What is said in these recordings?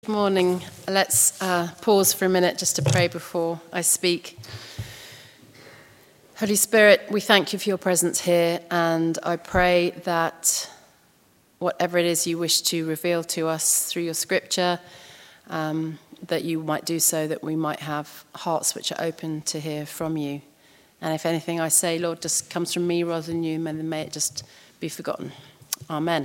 Good morning. Let's pause for a minute just to pray before I speak. Holy Spirit, we thank you for your presence here, and I pray that whatever it is you wish to reveal to us through your scripture, that you might do so, that we might have hearts which are open to hear from you. And if anything I say, Lord, just comes from me rather than you, may it just be forgotten. Amen.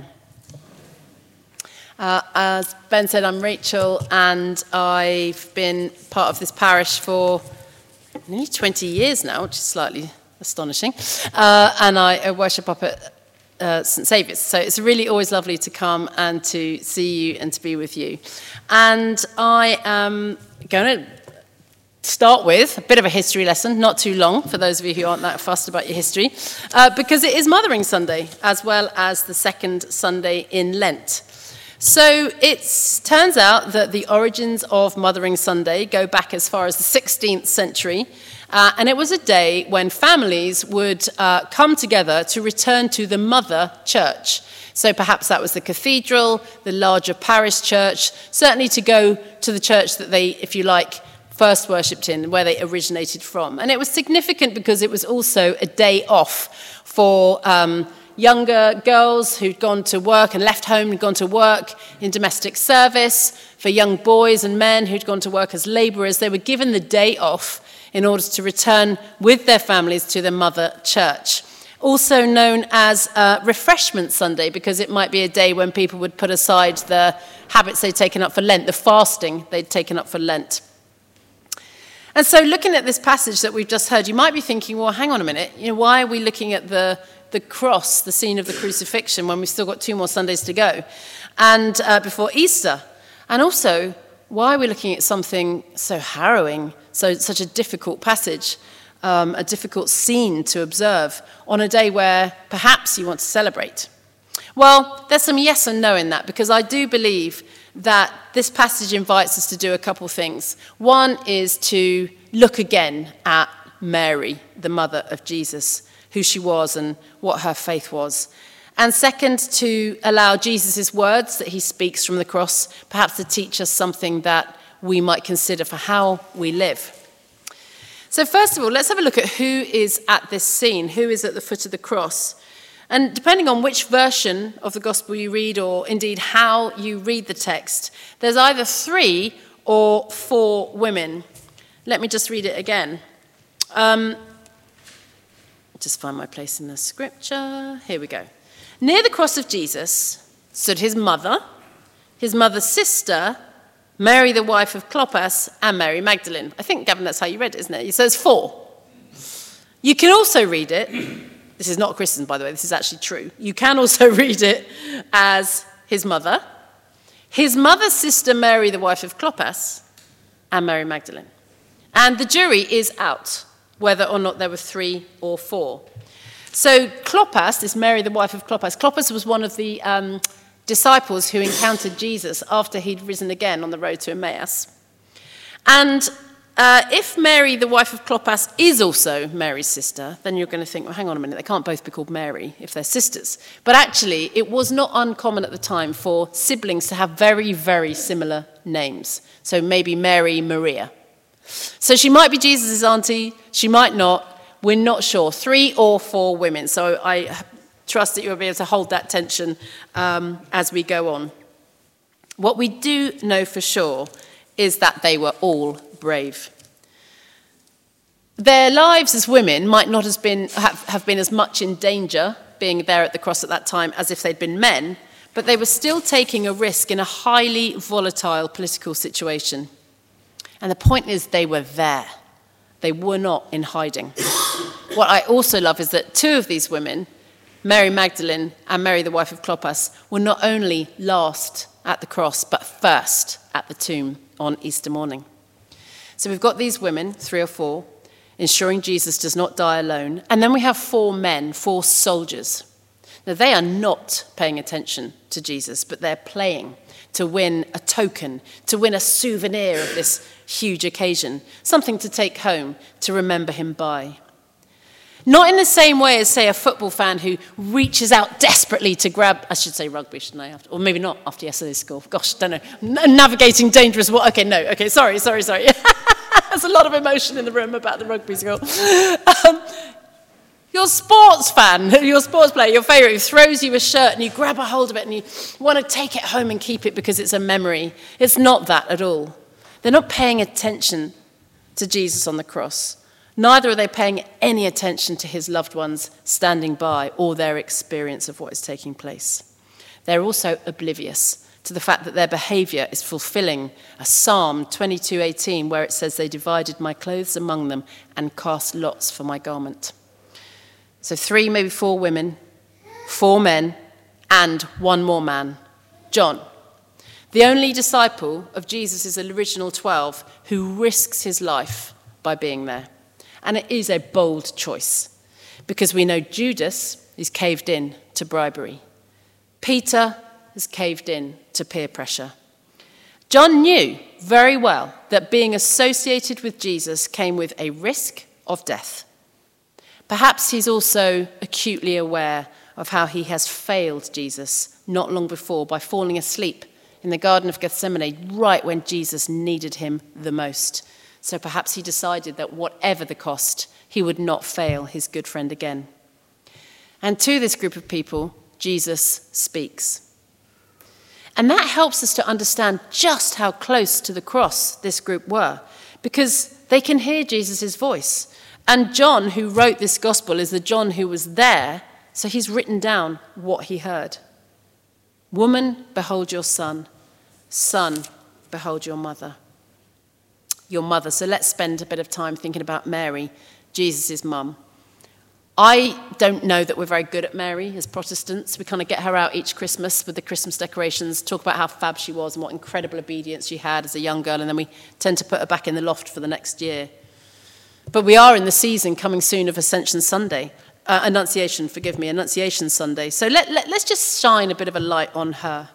As Ben said, I'm Rachel, and I've been part of this parish for nearly 20 years now, which is slightly astonishing. And I worship up at St. Saviour's. So it's really always lovely to come and to see you and to be with you. And I am going to start with a bit of a history lesson, not too long for those of you who aren't that fussed about your history, because it is Mothering Sunday, as well as the second Sunday in Lent. So it turns out that the origins of Mothering Sunday go back as far as the 16th century, and it was a day when families would come together to return to the mother church. So perhaps that was the cathedral, the larger parish church, certainly to go to the church that they, if you like, first worshipped in, where they originated from. And it was significant because it was also a day off for younger girls who'd gone to work and left home and gone to work in domestic service, for young boys and men who'd gone to work as labourers. They were given the day off in order to return with their families to the mother church. Also known as Refreshment Sunday, because it might be a day when people would put aside the habits they'd taken up for Lent, the fasting they'd taken up for Lent. And so looking at this passage that we've just heard, you might be thinking, well, hang on a minute, why are we looking at the cross, the scene of the crucifixion, when we've still got 2 more Sundays to go, and before Easter? And also, why are we looking at something so harrowing, such a difficult passage, a difficult scene to observe on a day where perhaps you want to celebrate? Well, there's some yes and no in that, because I do believe that this passage invites us to do a couple things. One is to look again at Mary, the mother of Jesus, who she was and what her faith was. And second, to allow Jesus' words that he speaks from the cross, perhaps to teach us something that we might consider for how we live. So first of all, let's have a look at who is at this scene, who is at the foot of the cross. And depending on which version of the gospel you read, or indeed how you read the text, there's either 3 or 4 women. Let me just read it again. Just find my place in the scripture. Here we go. Near the cross of Jesus stood his mother's sister, Mary the wife of Clopas, and Mary Magdalene. I think, Gavin, that's how you read it, isn't it? It says 4. You can also read it, this is not Christian, by the way, this is actually true. You can also read it as his mother's sister, Mary the wife of Clopas, and Mary Magdalene. And the jury is out, whether or not there were 3 or 4. So Clopas, this Mary, the wife of Clopas was one of the disciples who encountered Jesus after he'd risen again on the road to Emmaus. And if Mary, the wife of Clopas, is also Mary's sister, then you're going to think, well, hang on a minute, they can't both be called Mary if they're sisters. But actually, it was not uncommon at the time for siblings to have very, very similar names. So maybe Mary, Maria. So she might be Jesus' auntie, she might not, we're not sure. 3 or 4 women. So I trust that you'll be able to hold that tension as we go on. What we do know for sure is that they were all brave. Their lives as women might not have been as much in danger being there at the cross at that time as if they'd been men, but they were still taking a risk in a highly volatile political situation. And the point is, they were there. They were not in hiding. What I also love is that 2 of these women, Mary Magdalene and Mary the wife of Clopas, were not only last at the cross, but first at the tomb on Easter morning. So we've got these women, 3 or 4, ensuring Jesus does not die alone. And then we have 4 men, 4 soldiers. Now, they are not paying attention to Jesus, but they're playing to win a token, to win a souvenir of this huge occasion, something to take home to remember him by. Not in the same way as, say, a football fan who reaches out desperately to grab, I should say rugby, shouldn't I? Or maybe not after yesterday's score. Gosh, don't know. Navigating dangerous water. Okay, no. Okay, sorry. There's a lot of emotion in the room about the rugby score. Your sports fan, your sports player, your favourite, who throws you a shirt and you grab a hold of it and you want to take it home and keep it because it's a memory. It's not that at all. They're not paying attention to Jesus on the cross. Neither are they paying any attention to his loved ones standing by or their experience of what is taking place. They're also oblivious to the fact that their behaviour is fulfilling a Psalm 22:18 where it says, "They divided my clothes among them and cast lots for my garment." So 3, maybe 4 women, 4 men, and 1 more man, John, the only disciple of Jesus' original 12 who risks his life by being there. And it is a bold choice because we know Judas is caved in to bribery. Peter has caved in to peer pressure. John knew very well that being associated with Jesus came with a risk of death. Perhaps he's also acutely aware of how he has failed Jesus not long before by falling asleep in the Garden of Gethsemane right when Jesus needed him the most. So perhaps he decided that whatever the cost, he would not fail his good friend again. And to this group of people, Jesus speaks. And that helps us to understand just how close to the cross this group were, because they can hear Jesus' voice. And John, who wrote this gospel, is the John who was there, so he's written down what he heard. "Woman, behold your son. Son, behold your mother." Your mother. So let's spend a bit of time thinking about Mary, Jesus' mum. I don't know that we're very good at Mary as Protestants. We kind of get her out each Christmas with the Christmas decorations, talk about how fab she was and what incredible obedience she had as a young girl, and then we tend to put her back in the loft for the next year. But we are in the season coming soon of Ascension Sunday, Annunciation Sunday. So let's just shine a bit of a light on her.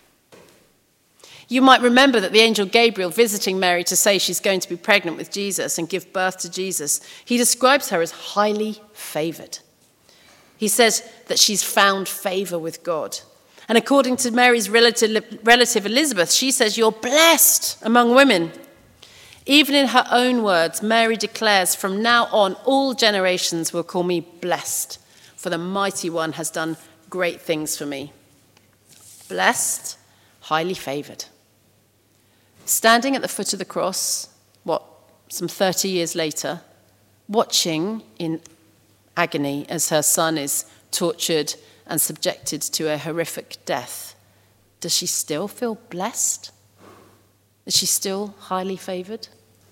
You might remember that the angel Gabriel visiting Mary to say she's going to be pregnant with Jesus and give birth to Jesus, he describes her as highly favoured. He says that she's found favour with God. And according to Mary's relative Elizabeth, she says, "You're blessed among women." Even in her own words, Mary declares, "From now on, all generations will call me blessed, for the mighty one has done great things for me." Blessed, highly favoured. Standing at the foot of the cross, some 30 years later, watching in agony as her son is tortured and subjected to a horrific death, does she still feel blessed? Is she still highly favoured?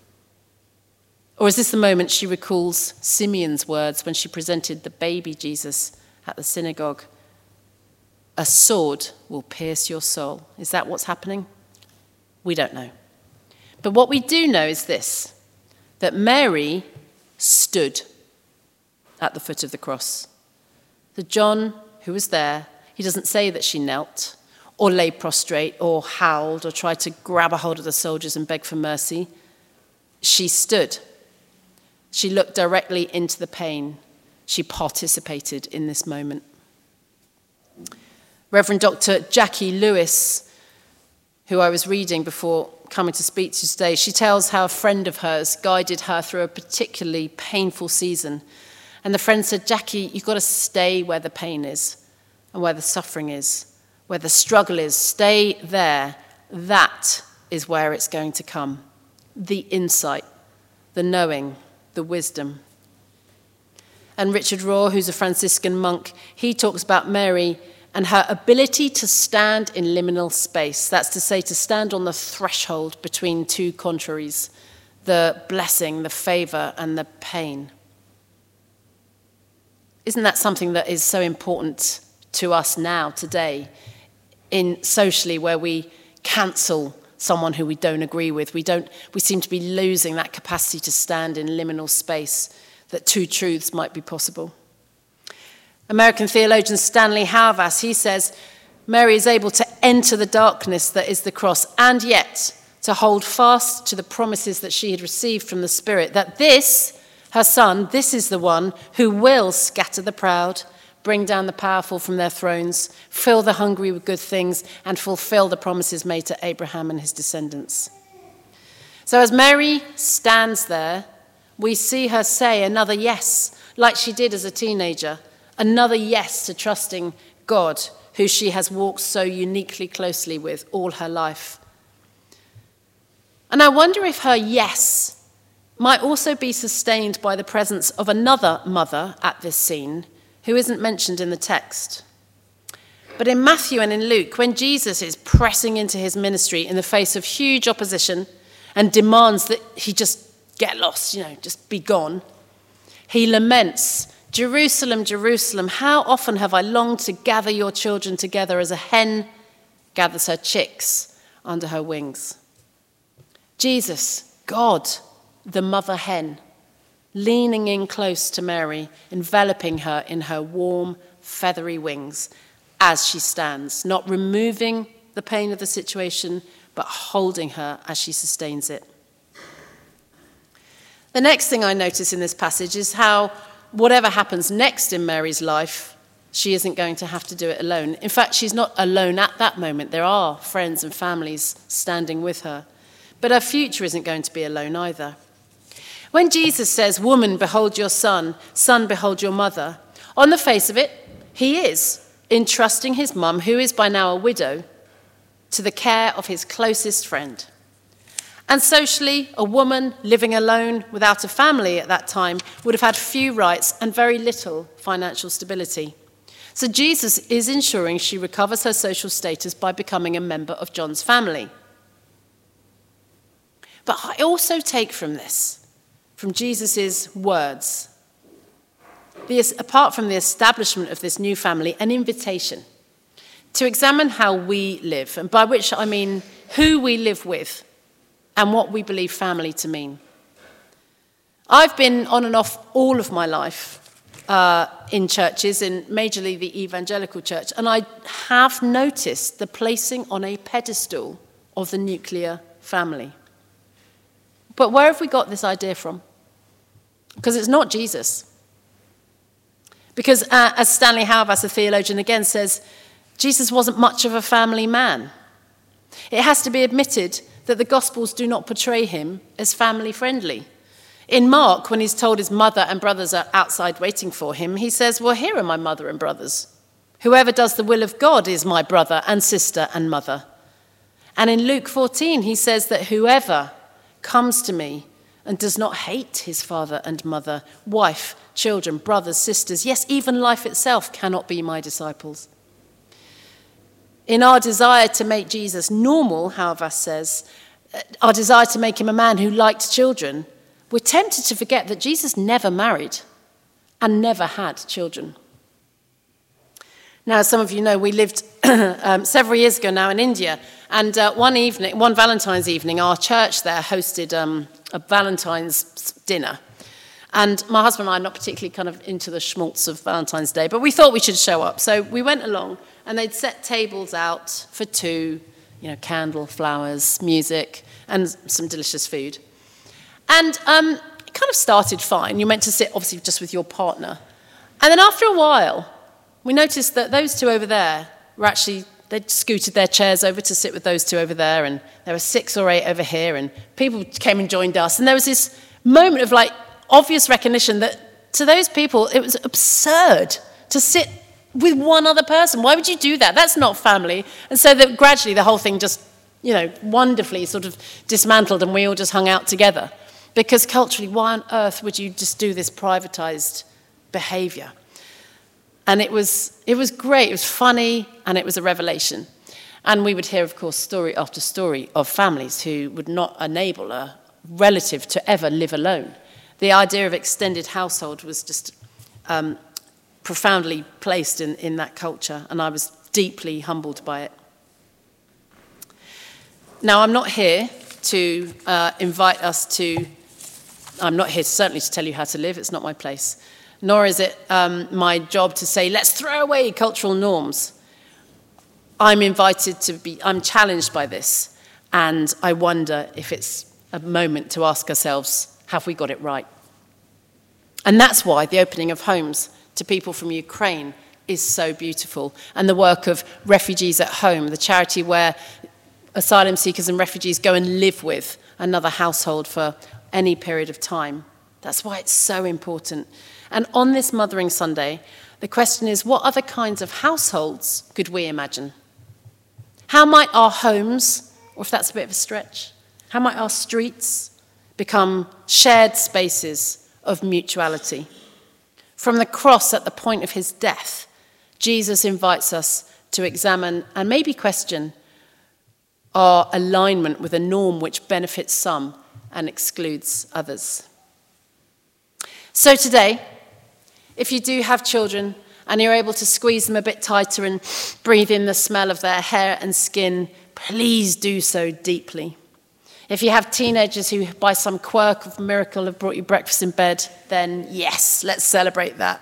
Or is this the moment she recalls Simeon's words when she presented the baby Jesus at the synagogue? "A sword will pierce your soul." Is that what's happening? We don't know. But what we do know is this, that Mary stood at the foot of the cross. The John, who was there, he doesn't say that she knelt or lay prostrate or howled or tried to grab a hold of the soldiers and beg for mercy. She stood. She looked directly into the pain. She participated in this moment. Reverend Dr. Jackie Lewis, who I was reading before coming to speak to you today, she tells how a friend of hers guided her through a particularly painful season. And the friend said, "Jackie, you've got to stay where the pain is and where the suffering is, where the struggle is. Stay there. That is where it's going to come. The insight, the knowing, the wisdom." And Richard Rohr, who's a Franciscan monk, he talks about Mary and her ability to stand in liminal space. That's to say, to stand on the threshold between two contraries, the blessing, the favour, and the pain. Isn't that something that is so important to us now, today, in socially where we cancel someone who we don't agree with? We seem to be losing that capacity to stand in liminal space, that two truths might be possible. American theologian Stanley Hauerwas, he says, Mary is able to enter the darkness that is the cross and yet to hold fast to the promises that she had received from the Spirit, that this, Her son, this is the one who will scatter the proud, bring down the powerful from their thrones, fill the hungry with good things, and fulfill the promises made to Abraham and his descendants. So as Mary stands there, we see her say another yes, like she did as a teenager, another yes to trusting God, who she has walked so uniquely closely with all her life. And I wonder if her yes might also be sustained by the presence of another mother at this scene who isn't mentioned in the text. But in Matthew and in Luke, when Jesus is pressing into his ministry in the face of huge opposition and demands that he just get lost, just be gone, he laments, "Jerusalem, Jerusalem, how often have I longed to gather your children together as a hen gathers her chicks under her wings." Jesus, God, the mother hen, leaning in close to Mary, enveloping her in her warm, feathery wings as she stands, not removing the pain of the situation, but holding her as she sustains it. The next thing I notice in this passage is how whatever happens next in Mary's life, she isn't going to have to do it alone. In fact, she's not alone at that moment. There are friends and families standing with her. But her future isn't going to be alone either. When Jesus says, "Woman, behold your son, son, behold your mother," on the face of it, he is entrusting his mum, who is by now a widow, to the care of his closest friend. And socially, a woman living alone without a family at that time would have had few rights and very little financial stability. So Jesus is ensuring she recovers her social status by becoming a member of John's family. But I also take from this, from Jesus' words, apart from the establishment of this new family, an invitation to examine how we live, and by which I mean who we live with and what we believe family to mean. I've been on and off all of my life in churches, in majorly the evangelical church, and I have noticed the placing on a pedestal of the nuclear family. But where have we got this idea from? Because it's not Jesus. Because as Stanley Hauerwas, a theologian, again says, Jesus wasn't much of a family man. It has to be admitted that the Gospels do not portray him as family friendly. In Mark, when he's told his mother and brothers are outside waiting for him, he says, "Well, here are my mother and brothers. Whoever does the will of God is my brother and sister and mother." And in Luke 14, he says that whoever comes to me and does not hate his father and mother, wife, children, brothers, sisters, yes, even life itself, cannot be my disciples. In our desire to make Jesus normal, Hauerwas says, our desire to make him a man who liked children, we're tempted to forget that Jesus never married and never had children. Now, as some of you know, we lived several years ago now in India, and one Valentine's evening, our church there hosted a Valentine's dinner. And my husband and I are not particularly kind of into the schmaltz of Valentine's Day, but we thought we should show up. So we went along, and they'd set tables out for two, candle, flowers, music, and some delicious food. And it kind of started fine. You're meant to sit, obviously, just with your partner. And then after a while, we noticed that those two over there were actually, they'd scooted their chairs over to sit with those two over there, and there were 6 or 8 over here, and people came and joined us. And there was this moment of, obvious recognition that to those people, it was absurd to sit with one other person. Why would you do that? That's not family. And so that gradually the whole thing just, wonderfully sort of dismantled, and we all just hung out together. Because culturally, why on earth would you just do this privatized behavior? And it was great, it was funny, and it was a revelation. And we would hear, of course, story after story of families who would not enable a relative to ever live alone. The idea of extended household was just profoundly placed in that culture, and I was deeply humbled by it. Now, I'm not here to invite us to, I'm not here certainly to tell you how to live, it's not my place. Nor is it my job to say, let's throw away cultural norms. I'm challenged by this, and I wonder if it's a moment to ask ourselves, have we got it right? And that's why the opening of homes to people from Ukraine is so beautiful. And the work of Refugees at Home, the charity where asylum seekers and refugees go and live with another household for any period of time. That's why it's so important. And on this Mothering Sunday, the question is, what other kinds of households could we imagine? How might our homes, or if that's a bit of a stretch, how might our streets become shared spaces of mutuality? From the cross at the point of his death, Jesus invites us to examine and maybe question our alignment with a norm which benefits some and excludes others. So today, if you do have children and you're able to squeeze them a bit tighter and breathe in the smell of their hair and skin, please do so deeply. If you have teenagers who, by some quirk of miracle, have brought you breakfast in bed, then yes, let's celebrate that.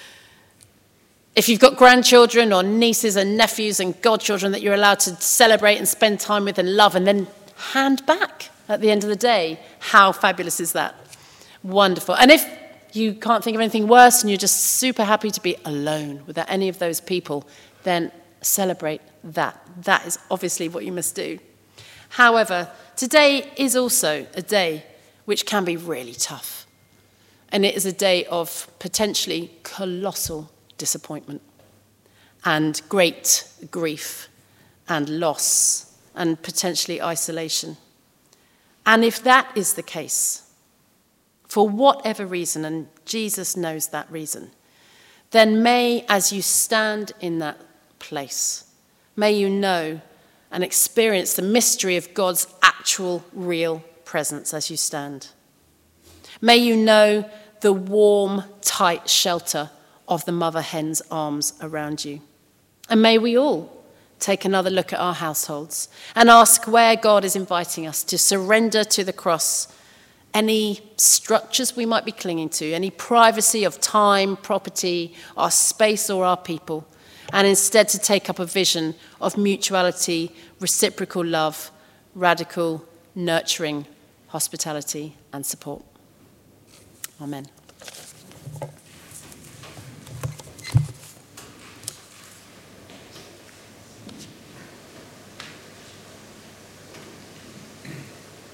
If you've got grandchildren or nieces and nephews and godchildren that you're allowed to celebrate and spend time with and love and then hand back at the end of the day, how fabulous is that? Wonderful. And if you can't think of anything worse and you're just super happy to be alone without any of those people, then celebrate that. That is obviously what you must do. However, today is also a day which can be really tough. And it is a day of potentially colossal disappointment and great grief and loss and potentially isolation. And if that is the case, for whatever reason, and Jesus knows that reason, then may, as you stand in that place, may you know and experience the mystery of God's actual, real presence as you stand. May you know the warm, tight shelter of the mother hen's arms around you. And may we all take another look at our households and ask where God is inviting us to surrender to the cross any structures we might be clinging to, any privacy of time, property, our space or our people, and instead to take up a vision of mutuality, reciprocal love, radical, nurturing hospitality and support. Amen.